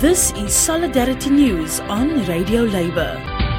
This is Solidarity News on Radio Labour.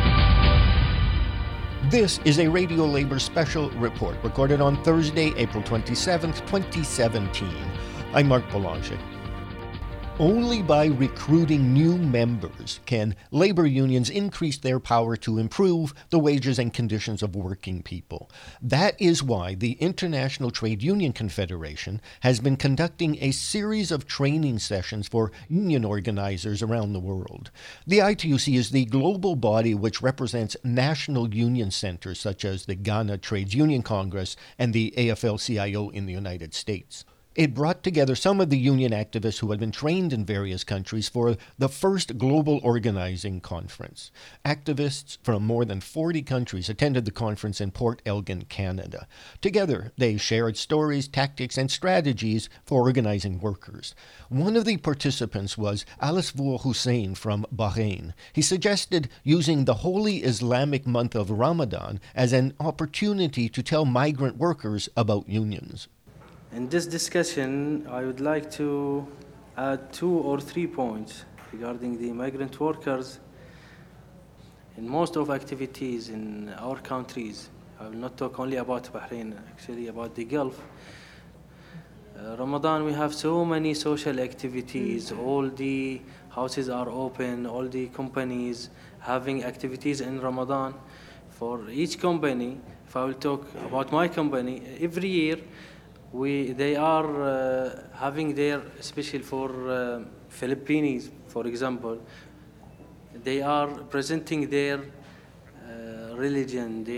This is a Radio Labour special report recorded on Thursday, April 27th, 2017. I'm Mark Boulanger. Only by recruiting new members can labor unions increase their power to improve the wages and conditions of working people. That is why the International Trade Union Confederation has been conducting a series of training sessions for union organizers around the world. The ITUC is the global body which represents national union centers such as the Ghana Trades Union Congress and the AFL-CIO in the United States. It brought together some of the union activists who had been trained in various countries for the first global organizing conference. Activists from more than 40 countries attended the conference in Port Elgin, Canada. Together, they shared stories, tactics, and strategies for organizing workers. One of the participants was Alisvour Hussein from Bahrain. He suggested using the holy Islamic month of Ramadan as an opportunity to tell migrant workers about unions. In this discussion, I would like to add 2 or 3 points regarding the migrant workers in most of activities in our countries. I will not talk only about Bahrain, actually about the Gulf. Ramadan, we have so many social activities. All the houses are open, all the companies having activities in Ramadan. For each company, if I will talk about my company, every year, they are having their, especially for Filipinos, for example, they are presenting their religion,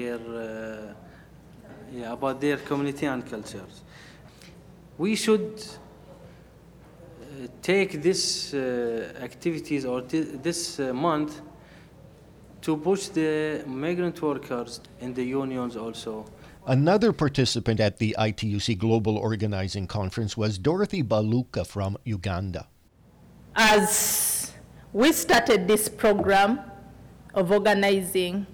about their community and cultures. We should take this activities or this month to push the migrant workers in the unions also. Another participant at the ITUC Global Organizing Conference was Dorothy Baluka from Uganda. As we started this program of organizing,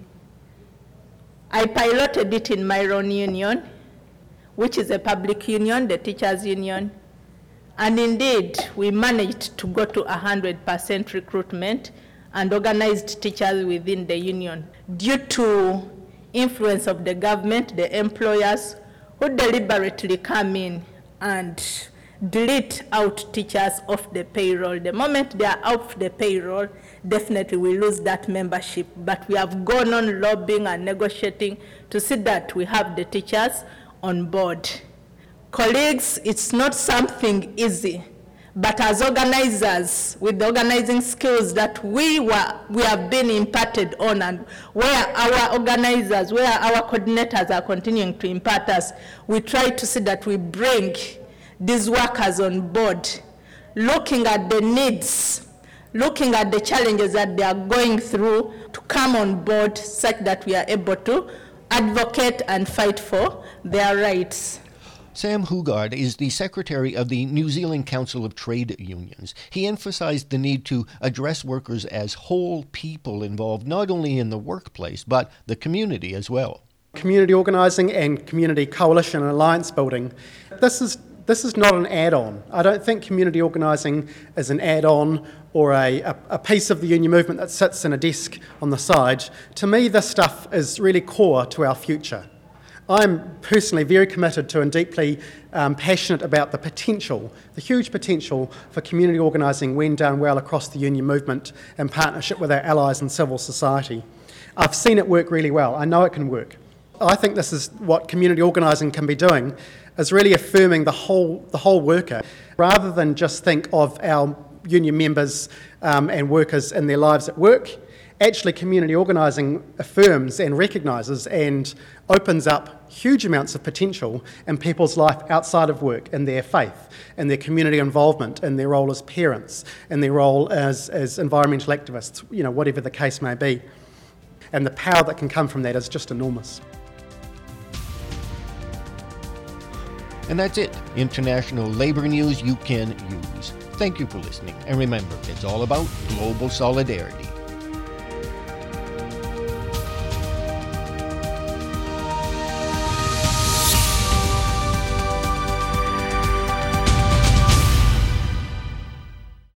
I piloted it in my own union, which is a public union, the teachers' union. And indeed, we managed to go to 100% recruitment and organized teachers within the union due to influence of the government, the employers who deliberately come in and delete out teachers off the payroll. The moment they are off the payroll, definitely we lose that membership. But we have gone on lobbying and negotiating to see that we have the teachers on board. Colleagues, it's not something easy. But as organizers, with the organizing skills that we have been imparted on, and where our organizers, where our coordinators are continuing to impart us, we try to see that we bring these workers on board, looking at the needs, looking at the challenges that they are going through, to come on board such that we are able to advocate and fight for their rights. Sam Hugard is the secretary of the New Zealand Council of Trade Unions. He emphasized the need to address workers as whole people involved not only in the workplace, but the community as well. Community organising and community coalition and alliance building, this is not an add-on. I don't think community organising is an add-on or a piece of the union movement that sits in a desk on the side. To me, this stuff is really core to our future. I'm personally very committed to and deeply passionate about the potential, the huge potential for community organising when done well across the union movement in partnership with our allies in civil society. I've seen it work really well. I know it can work. I think this is what community organising can be doing, is really affirming the whole worker, rather than just think of our union members and workers in their lives at work. Actually, community organising affirms and recognises and opens up huge amounts of potential in people's life outside of work, in their faith, in their community involvement, in their role as parents, in their role as environmental activists, whatever the case may be. And the power that can come from that is just enormous. And that's it. International labor news you can use. Thank you for listening. And remember, it's all about global solidarity.